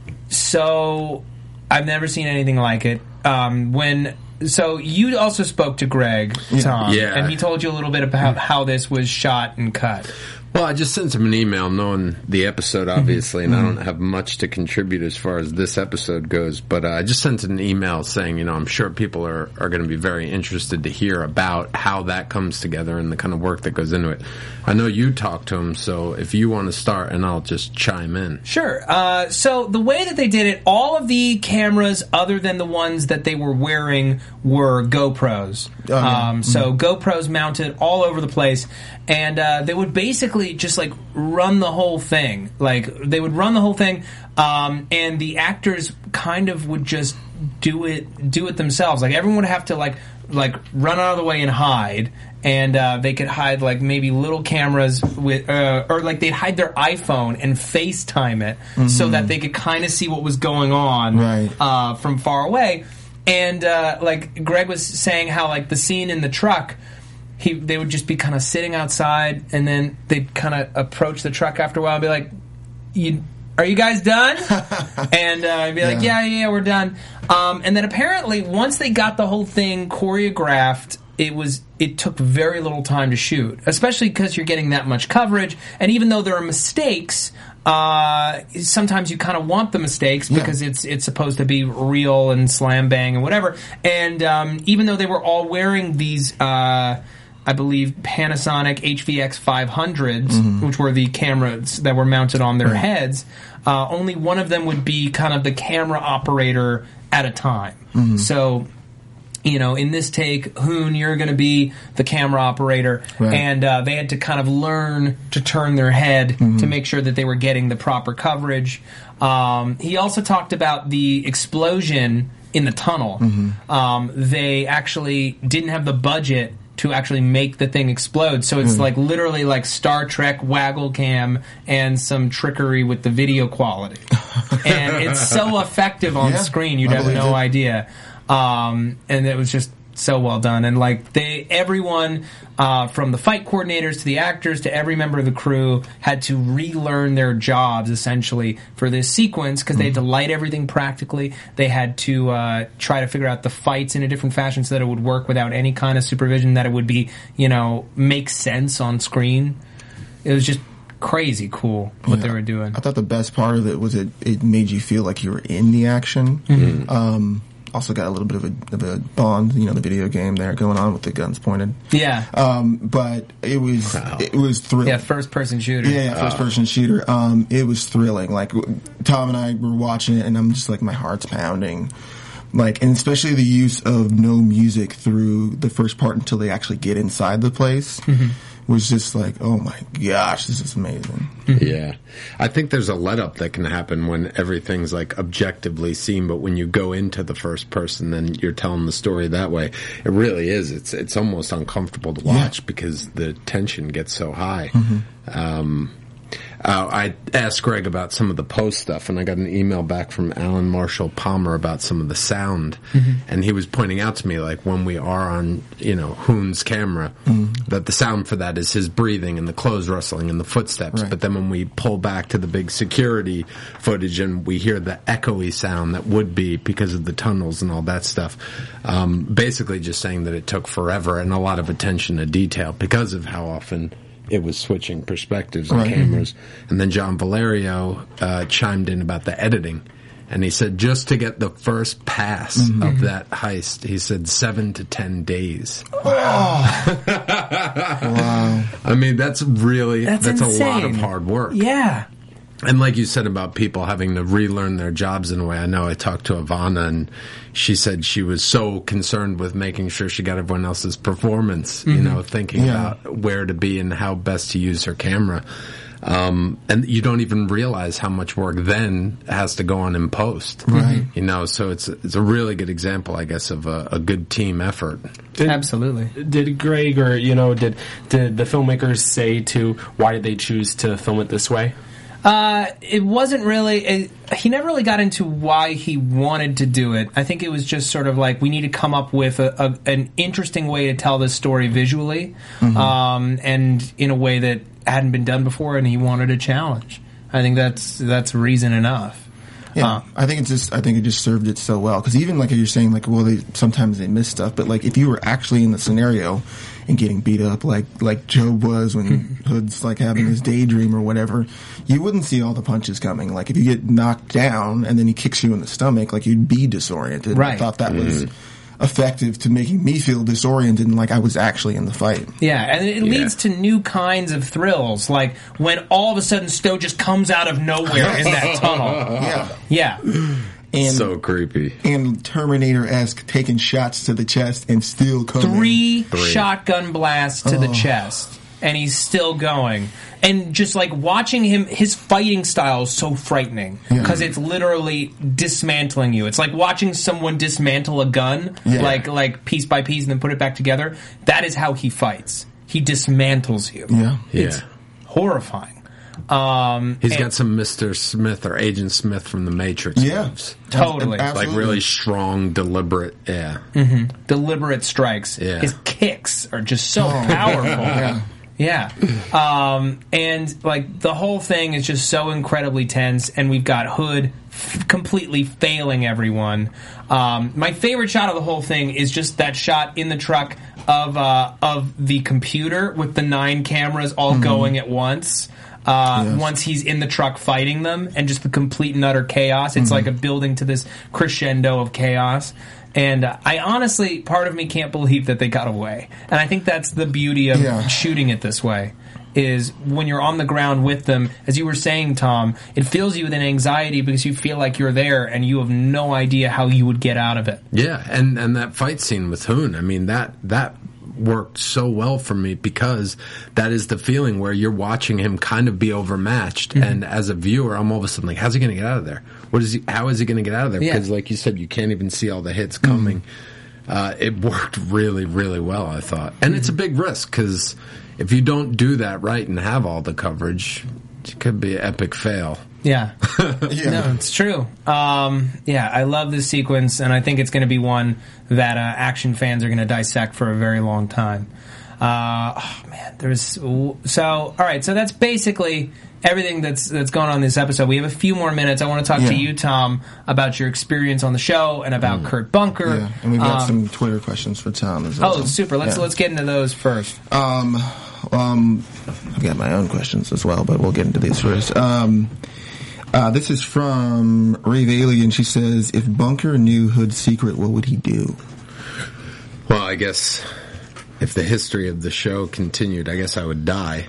So I've never seen anything like it. Um, when so you also spoke to Greg, Tom, yeah. and he told you a little bit about how this was shot and cut. Well, I just sent him an email knowing the episode, obviously, and mm-hmm. I don't have much to contribute as far as this episode goes, but uh, I just sent an email saying, you know, I'm sure people are, are going to be very interested to hear about how that comes together and the kind of work that goes into it. I know you talked to him, so if you want to start, and I'll just chime in. Sure. Uh, so the way that they did it, all of the cameras, other than the ones that they were wearing, were GoPros. Oh, yeah. um, so mm-hmm. GoPros mounted all over the place, and uh, they would basically just like run the whole thing. Like they would run the whole thing, um, and the actors kind of would just do it, do it themselves. Like everyone would have to like like run out of the way and hide, and uh, they could hide like maybe little cameras with, uh, or like they'd hide their iPhone and FaceTime it mm-hmm. so that they could kind of see what was going on right. uh, from far away. And uh, like Greg was saying, how like the scene in the truck. He, they would just be kind of sitting outside, and then they'd kind of approach the truck after a while and be like, you, are you guys done? and uh, I'd be like, yeah. yeah, yeah, we're done. Um, and then apparently, once they got the whole thing choreographed, it was it took very little time to shoot, especially because you're getting that much coverage. And even though there are mistakes, uh, sometimes you kind of want the mistakes because yeah. it's it's supposed to be real and slam bang and whatever. And um, even though they were all wearing these... Uh, I believe Panasonic H V X five hundreds, mm-hmm. which were the cameras that were mounted on their right. heads, uh, only one of them would be kind of the camera operator at a time. Mm-hmm. So, you know, in this take, Hoon, you're going to be the camera operator, right. and uh, they had to kind of learn to turn their head mm-hmm. to make sure that they were getting the proper coverage. Um, he also talked about the explosion in the tunnel. Mm-hmm. Um, they actually didn't have the budget to actually make the thing explode. So it's mm. like literally like Star Trek waggle cam and some trickery with the video quality. And it's so effective on yeah, screen, you'd I have no it. idea. Um, and it was just so well done. And like they, everyone, uh, from the fight coordinators to the actors to every member of the crew had to relearn their jobs essentially for this sequence because mm-hmm. they had to light everything practically. They had to uh, try to figure out the fights in a different fashion so that it would work without any kind of supervision, that it would be, you know, make sense on screen. It was just crazy cool what yeah. they were doing. I thought the best part of it was it, it made you feel like you were in the action. Mm-hmm. Um, Also got a little bit of a, of a Bond, you know, the video game there going on with the guns pointed. Yeah. Um, but it was wow. it was thrilling. Yeah, first person shooter. Yeah, yeah first person shooter. Um, it was thrilling. Like Tom and I were watching it, and I'm just like my heart's pounding. Like, and especially the use of no music through the first part until they actually get inside the place. Mm-hmm. Was just like, oh my gosh, this is amazing. Yeah. I think there's a let up that can happen when everything's like objectively seen, but when you go into the first person, then you're telling the story that way. It really is. It's it's almost uncomfortable to watch yeah. because the tension gets so high. Mm-hmm. Um, uh, I asked Greg about some of the post stuff, and I got an email back from Alan Marshall Palmer about some of the sound, mm-hmm. and he was pointing out to me, like, when we are on, you know, Hoon's camera, mm-hmm. that the sound for that is his breathing and the clothes rustling and the footsteps, right. but then when we pull back to the big security footage and we hear the echoey sound that would be because of the tunnels and all that stuff, um, basically just saying that it took forever and a lot of attention to detail because of how often it was switching perspectives and right. cameras. And then John Valerio uh, chimed in about the editing And he said just to get the first pass Mm-hmm. of that heist, he said seven to ten days. Wow. I mean, that's really, That's that's, a lot of insane. hard work. Yeah. And like you said about people having to relearn their jobs in a way, I know I talked to Ivana and she said she was so concerned with making sure she got everyone else's performance, you know, thinking Yeah. about where to be and how best to use her camera. Um, and you don't even realize how much work then has to go on in post. Right. You know, so it's, it's a really good example, I guess, of a, a good team effort. Did, Absolutely. Did Greg or, you know, did did the filmmakers say to why did they choose to film it this way? Uh, it wasn't really. It, he never really got into why he wanted to do it. I think it was just sort of like we need to come up with a, a, an interesting way to tell this story visually, Mm-hmm. um, and in a way that hadn't been done before, and he wanted a challenge. I think that's that's reason enough. Yeah, Uh, I think it just I think it just served it so well because even like you're saying like well they sometimes they miss stuff but like if you were actually in the scenario and getting beat up like like Job was when Hood's like having his daydream or whatever, you wouldn't see all the punches coming. Like if you get knocked down and then he kicks you in the stomach, like you'd be disoriented. Right. I thought that was effective to making me feel disoriented and like I was actually in the fight. Yeah, and it leads to new kinds of thrills, like when all of a sudden Stowe just comes out of nowhere in that tunnel. Yeah, Yeah. and So creepy. and Terminator-esque taking shots to the chest and still coming. Three, Three. shotgun blasts to the chest, and he's still going. And just like watching him, his fighting style is so frightening because it's literally dismantling you. It's like watching someone dismantle a gun, Yeah. like like piece by piece, and then put it back together. That is how he fights. He dismantles you. Yeah. Yeah. Horrifying. Um, He's and- got some Mister Smith or Agent Smith from the Matrix Yeah. moves. Totally. Ab- Like really strong, deliberate, yeah. deliberate strikes. Yeah. His kicks are just so powerful. Yeah. Um, and like the whole thing is just so incredibly tense, and we've got Hood f- completely failing everyone. Um, my favorite shot of the whole thing is just that shot in the truck of uh, of the computer with the nine cameras all going at once. Uh, Yes. Once he's in the truck fighting them, and just the complete and utter chaos. It's like a building to this crescendo of chaos. And uh, I honestly, part of me can't believe that they got away. And I think that's the beauty of Yeah. shooting it this way, is when you're on the ground with them, as you were saying, Tom, it fills you with an anxiety because you feel like you're there and you have no idea how you would get out of it. Yeah, and, and that fight scene with Hoon, I mean, that that worked so well for me because that is the feeling where you're watching him kind of be overmatched, Mm-hmm. and as a viewer, I'm all of a sudden like, how's he going to get out of there? What is he? How is he going to get out of there? Yeah. Because, like you said, you can't even see all the hits coming. Uh, it worked really, really well, I thought, and it's a big risk because if you don't do that right and have all the coverage, it could be an epic fail. Yeah. Yeah. No, it's true. Um, yeah, I love this sequence, and I think it's going to be one that uh, action fans are going to dissect for a very long time. Uh, oh, man, there's so all right. So that's basically everything that's that's going on in this episode. We have a few more minutes. I want to talk to Yeah. you, Tom, about your experience on the show and about Kurt Bunker. Yeah, and we've got Um, some Twitter questions for Tom as well. Oh, super! Let's Yeah. let's get into those first. Um, um, I've got my own questions as well, but we'll get into these first. Um, uh, this is from Rave Alien. She says, "If Bunker knew Hood's secret, what would he do?" Well, I guess if the history of the show continued, I guess I would die.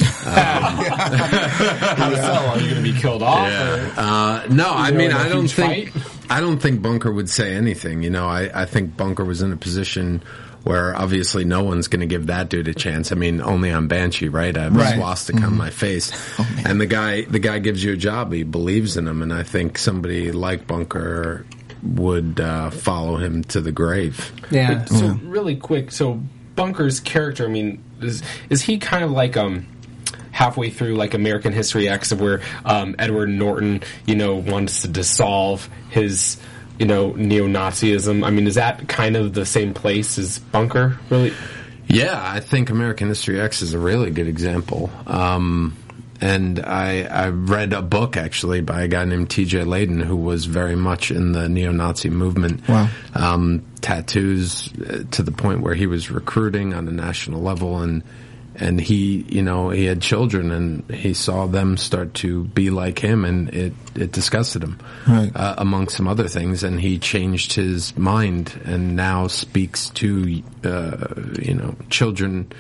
How so? Are you going to be killed off? Or? Uh, no, I there mean, like a I don't huge think fight? I don't think Bunker would say anything. You know, I, I think Bunker was in a position where obviously no one's going to give that dude a chance. I mean, only on Banshee, right? I have Right. a swastika on my face, and the guy the guy gives you a job. He believes in him, and I think somebody like Bunker would uh, follow him to the grave. Yeah. So really quick, so Bunker's character, I mean, is is he kind of like um halfway through like American History X, of where um, Edward Norton, you know, wants to dissolve his, you know, neo-Nazism? I mean, is that kind of the same place as Bunker? Really? Yeah, I think American History X is a really good example. Um, and I, I read a book actually by a guy named T J Layden who was very much in the neo-Nazi movement. Wow. Um, tattoos uh, to the point where he was recruiting on a national level, and and he, you know, he had children, and he saw them start to be like him, and it, it disgusted him, right. uh, among some other things, and he changed his mind, and now speaks to, uh, you know, children,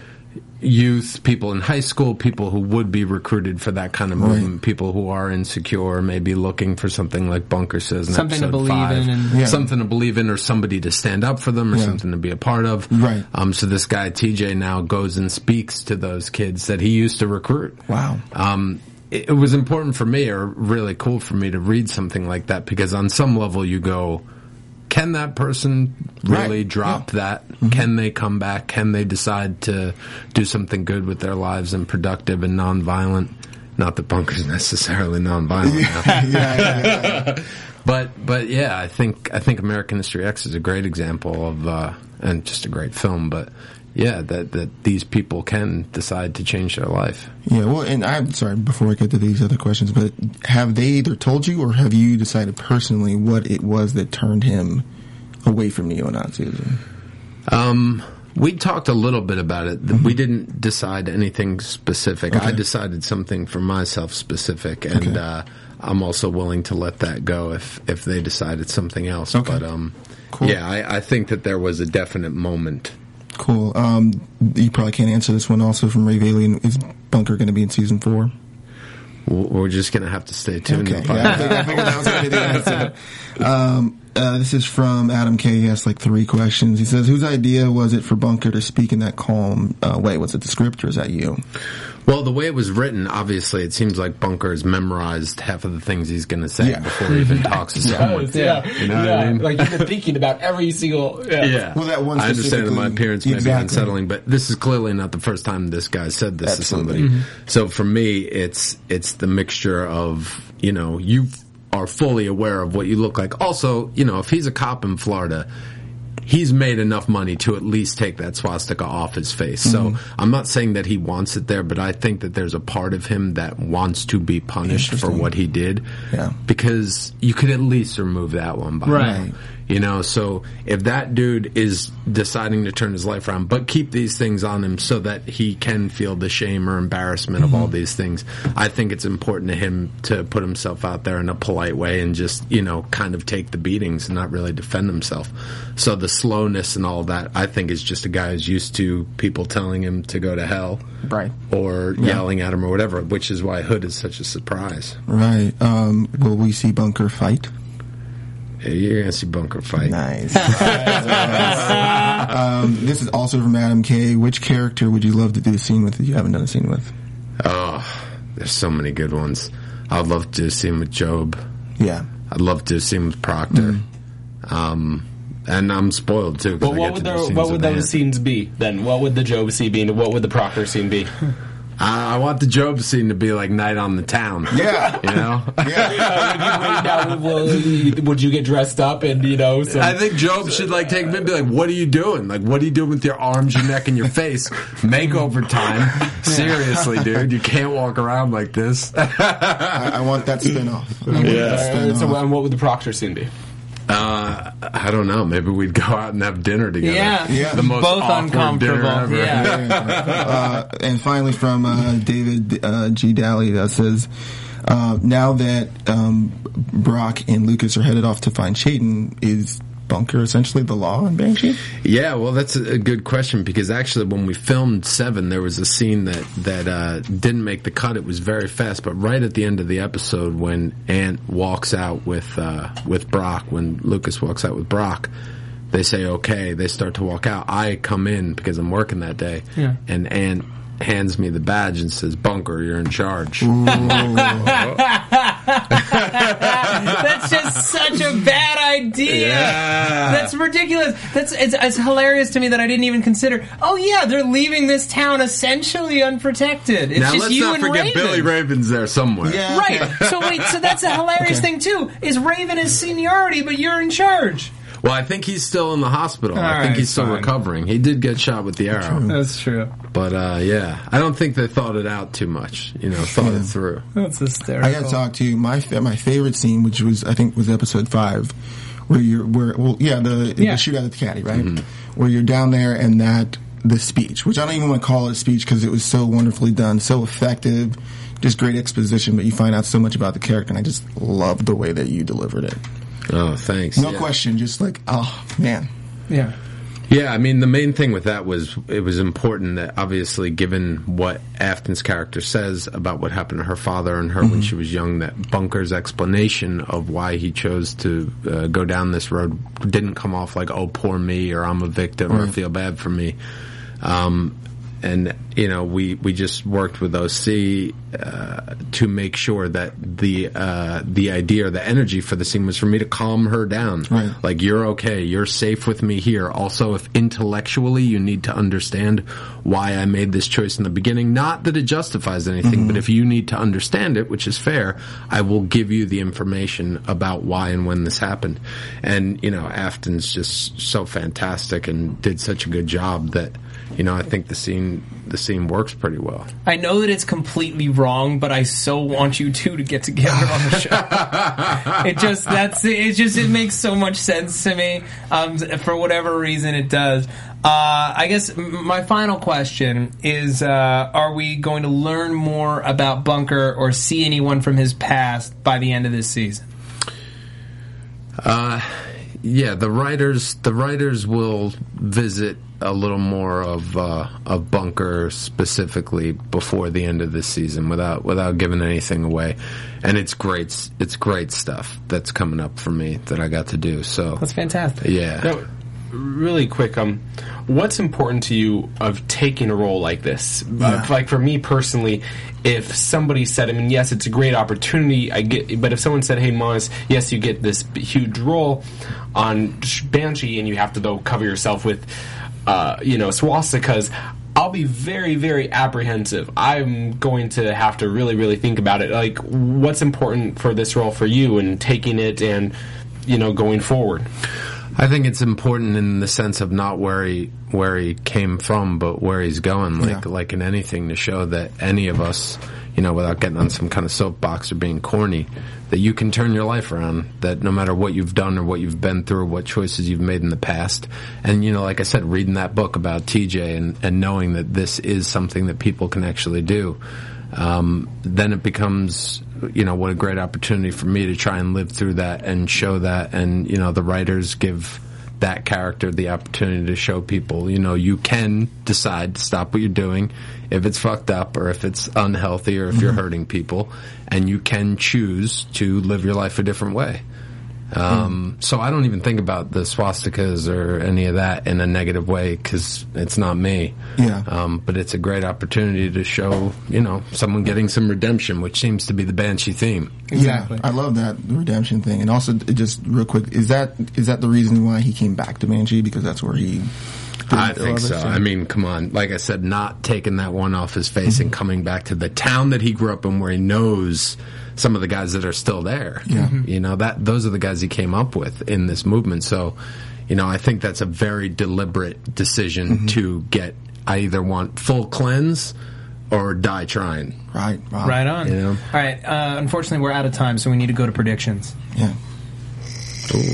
youth, people in high school, people who would be recruited for that kind of movement, right. people who are insecure, maybe looking for something like Bunker says in something episode to believe five, in, and yeah. something to believe in, or somebody to stand up for them, or yeah. something to be a part of. Right. Um, so this guy T J now goes and speaks to those kids that he used to recruit. Wow. Um, it, it was important for me, or really cool for me, to read something like that, because on some level you go, can that person really right. drop yeah. that? Mm-hmm. Can they come back? Can they decide to do something good with their lives and productive and nonviolent? Not that Bunker's necessarily nonviolent yeah, now. yeah, yeah, yeah. But, but yeah, I think, I think American History X is a great example of, uh, and just a great film, but yeah, that, that these people can decide to change their life. Yeah, well, and I'm sorry, before I get to these other questions, but have they either told you, or have you decided personally what it was that turned him away from neo-Nazism? Um, we talked a little bit about it. Mm-hmm. We didn't decide anything specific. Okay. I decided something for myself specific, and okay. uh, I'm also willing to let that go if, if they decided something else. Okay. But um, cool. yeah, I, I think that there was a definite moment. Cool. Um, you probably can't answer this one also from Rave Alien. Is Bunker going to be in season four? We're just going to have to stay tuned. Okay. Yeah, I, think, I figured that was going to be the answer. Um, uh, this is from Adam K. He has like three questions. He says, whose idea was it for Bunker to speak in that calm uh, way? Was it the script, or is that you? Well, the way it was written, obviously, it seems like Bunker has memorized half of the things he's going to say yeah. before he even talks to someone. Yeah, you know yeah. what I mean? Like you've been thinking about every single. Yeah. yeah. Well, that one. I understand that my appearance may exactly. be unsettling, but this is clearly not the first time this guy said this Absolutely. to somebody. Mm-hmm. So for me, it's it's the mixture of, you know, you are fully aware of what you look like. Also, you know, if he's a cop in Florida, he's made enough money to at least take that swastika off his face. Mm-hmm. So I'm not saying that he wants it there, but I think that there's a part of him that wants to be punished for what he did. Yeah. Because you could at least remove that one by right. now. You know, so if that dude is deciding to turn his life around, but keep these things on him so that he can feel the shame or embarrassment mm-hmm. of all these things, I think it's important to him to put himself out there in a polite way and just, you know, kind of take the beatings and not really defend himself. So the slowness and all that, I think, is just a guy who's used to people telling him to go to hell. Right. Or yeah. yelling at him or whatever, which is why Hood is such a surprise. Right. Um, will we see Bunker fight? Yeah, you're going to see Bunker fight. Nice. um, this is also from Adam K. Which character would you love to do a scene with that you haven't done a scene with? Oh, there's so many good ones. I'd love to do a scene with Job. Yeah. I'd love to do a scene with Proctor. Mm. Um, and I'm spoiled, too. Well, what would, the, what would those scenes be, then? What would the Job scene be, and what would the Proctor scene be? I want the Job scene to be like Night on the Town. Yeah. You know? Yeah. now, will, would you get dressed up and, you know... Some... I think Job should, like, take me and be like, what are you doing? Like, what are you doing with your arms, your neck, and your face? Makeover time. Seriously, dude. You can't walk around like this. I, I want that spin-off. I want yeah. that spin-off. So, and what would the Proctor scene be? Uh, I don't know. Maybe we'd go out and have dinner together. Yeah, yeah. The most both awkward uncomfortable. dinner ever. Yeah. yeah. Uh, and finally, from uh, David uh, G. Daly, that says, uh, now that um, Brock and Lucas are headed off to find Chayton, is Bunker essentially the law in Banshee? Yeah, well, that's a good question, because actually when we filmed Seven, there was a scene that, that uh, didn't make the cut. It was very fast, but right at the end of the episode when Ant walks out with uh, with Brock, when Lucas walks out with Brock, they say, okay, they start to walk out. I come in because I'm working that day, yeah. and Ant hands me the badge and says, Bunker, you're in charge. That's just such a bad idea. Yeah. That's ridiculous. That's it's, it's hilarious to me that I didn't even consider. Oh yeah, they're leaving this town essentially unprotected. It's now just let's you not and forget Raven. Billy Raven's there somewhere. Yeah. Right. So wait, so that's a hilarious Okay. thing too. Is Raven is seniority, but you're in charge. Well, I think he's still in the hospital. All I think right, he's still fine. recovering. He did get shot with the arrow. That's true. But, uh, yeah, I don't think they thought it out too much, you know, thought it through. That's hysterical. I got to talk to you. My fa- my favorite scene, which was I think was episode five, where you're where well yeah the, Yeah. the shootout at the caddy, right? Mm-hmm. Where you're down there and that the speech, which I don't even want to call it a speech because it was so wonderfully done, so effective, just great exposition, but you find out so much about the character, and I just love the way that you delivered it. Oh, thanks. No yeah. question, just like, oh, man. Yeah. Yeah, I mean, the main thing with that was it was important that, obviously, given what Afton's character says about what happened to her father and her mm-hmm. when she was young, that Bunker's explanation of why he chose to uh, go down this road didn't come off like, oh, poor me, or I'm a victim, mm-hmm. or feel bad for me. Um, and, you know, we, we just worked with O C uh, to make sure that the uh, the idea or the energy for the scene was for me to calm her down. Right. Like, you're okay. You're safe with me here. Also, if intellectually you need to understand why I made this choice in the beginning, not that it justifies anything, mm-hmm. but if you need to understand it, which is fair, I will give you the information about why and when this happened. And, you know, Afton's just so fantastic and did such a good job that, you know, I think the scene the scene works pretty well. I know that it's completely wrong, but I so want you two to get together on the show. It just that's it. Just it makes so much sense to me. Um, for whatever reason, it does. Uh, I guess my final question is: uh, are we going to learn more about Bunker or see anyone from his past by the end of this season? Uh, yeah, the writers the writers will visit a little more of uh, of Bunker specifically before the end of this season, without without giving anything away. And it's great. It's great stuff that's coming up for me that I got to do. So that's fantastic. Yeah. Now, really quick, um, what's important to you of taking a role like this? Yeah. Uh, like for me personally, if somebody said, I mean, yes, it's a great opportunity. I get, but if someone said, "Hey, Moz, yes, you get this huge role on Banshee, and you have to though cover yourself with." Uh, you know, swastikas, I'll be very, very apprehensive. I'm going to have to really, really think about it. Like, what's important for this role for you and taking it and, you know, going forward? I think it's important in the sense of not where he where he came from, but where he's going. Like Yeah. like in anything, to show that any of us, you know, without getting on some kind of soapbox or being corny, that you can turn your life around. That no matter what you've done or what you've been through, or what choices you've made in the past, and you know, like I said, reading that book about T J and and knowing that this is something that people can actually do. Um, then it becomes, you know, what a great opportunity for me to try and live through that and show that. And, you know, the writers give that character the opportunity to show people, you know, you can decide to stop what you're doing if it's fucked up or if it's unhealthy or if mm-hmm. you're hurting people, and you can choose to live your life a different way. Um, mm. So I don't even think about the swastikas or any of that in a negative way, because it's not me. Yeah. Um, but it's a great opportunity to show, you know, someone getting some redemption, which seems to be the Banshee theme. Exactly. Yeah, I love that, the redemption thing. And also, just real quick, is that is that the reason why he came back to Banshee? Because that's where he... I think so. I mean, come on. Like I said, not taking that one off his face mm-hmm. and coming back to the town that he grew up in, where he knows some of the guys that are still there. Yeah. Mm-hmm. You know, that those are the guys he came up with in this movement. So, you know, I think that's a very deliberate decision mm-hmm. to get, I either want full cleanse or die trying. Right. Wow. Right on. You know? All right. Uh, unfortunately, we're out of time, so we need to go to predictions. Yeah. Ooh.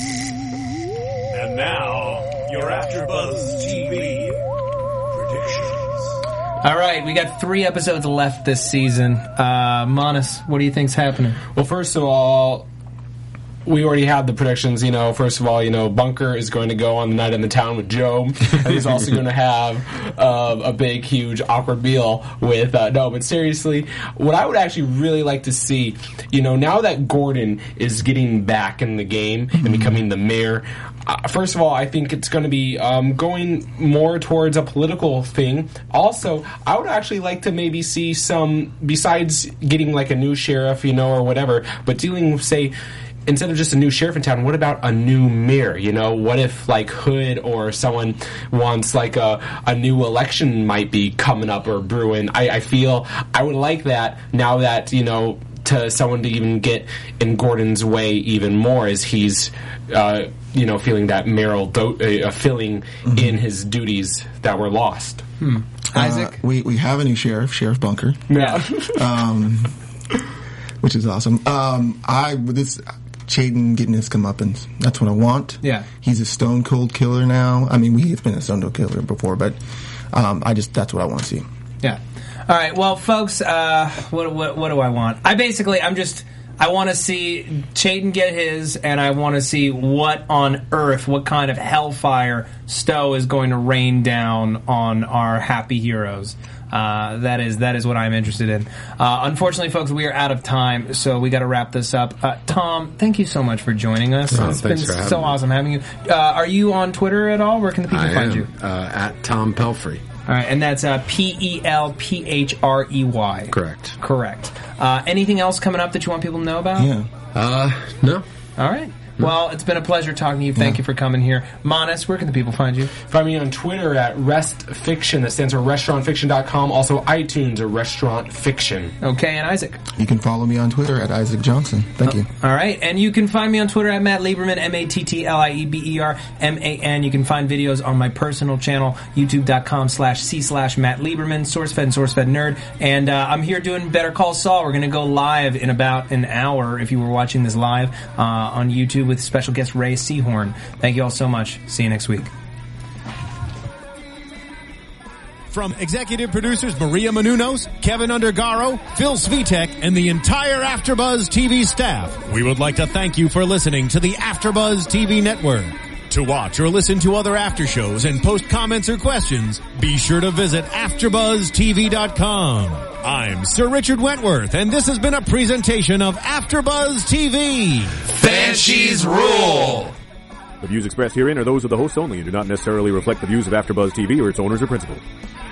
And now, your AfterBuzz T V predictions. All right, we got three episodes left this season. Uh, Monas, what do you think's happening? Well, first of all, we already had the predictions. You know, first of all, you know, Bunker is going to go on the night in the town with Joe, and he's also going to have uh, a big, huge, awkward meal with uh, no. But seriously, what I would actually really like to see, you know, now that Gordon is getting back in the game and becoming the mayor. Uh, first of all, I think it's going to be um, going more towards a political thing. Also, I would actually like to maybe see some, besides getting like a new sheriff, you know, or whatever, but dealing with, say, instead of just a new sheriff in town, what about a new mayor? You know, what if like Hood or someone wants like a, a new election might be coming up or brewing? I, I feel I would like that now that, you know, to someone to even get in Gordon's way even more as he's, uh, you know, feeling that mayoral do- uh, filling mm-hmm. in his duties that were lost. Hmm. Isaac? Uh, we, we have a new sheriff, Sheriff Bunker. Yeah. um, which is awesome. Um, I, this, Chayden getting his comeuppance. That's what I want. Yeah. He's a stone cold killer now. I mean, we have been a stone cold killer before, but um, I just that's what I want to see. Yeah. All right. Well, folks, uh, what, what what do I want? I basically, I'm just, I want to see Chayden get his, and I want to see what on earth, what kind of hellfire Stowe is going to rain down on our happy heroes. Uh, that is that is what I'm interested in. Uh, unfortunately, folks, we are out of time, so we got to wrap this up. Uh, Tom, thank you so much for joining us. Oh, it's been thanks for having so me. awesome having you. Uh, are you on Twitter at all? Where can the people I find am, you? uh, at Tom Pelfrey. All right, and that's uh, P E L P H R E Y. Correct. Correct. Uh, anything else coming up that you want people to know about? Yeah. Uh, no. All right. Well, it's been a pleasure talking to you. Thank Yeah. you for coming here. Manas, where can the people find you? Find me on Twitter at Rest Fiction. That stands for restaurant fiction dot com. Also, iTunes or Restaurant Fiction. Okay, and Isaac. You can follow me on Twitter at Isaac Johnson. Thank you. All right, and you can find me on Twitter at Matt Lieberman, M A T T L I E B E R M A N. You can find videos on my personal channel, youtube.com slash C slash Matt Lieberman, SourceFed and SourceFed Nerd. And uh, I'm here doing Better Call Saul. We're going to go live in about an hour, if you were watching this live, uh, on YouTube with special guest Ray Seahorn. Thank you all so much. See you next week. From executive producers Maria Menounos, Kevin Undergaro, Phil Svitek, and the entire AfterBuzz T V staff, we would like to thank you for listening to the AfterBuzz T V network. To watch or listen to other after shows and post comments or questions, be sure to visit after buzz T V dot com. I'm Sir Richard Wentworth, and this has been a presentation of AfterBuzz T V. Banshees rule! The views expressed herein are those of the hosts only and do not necessarily reflect the views of AfterBuzz T V or its owners or principals.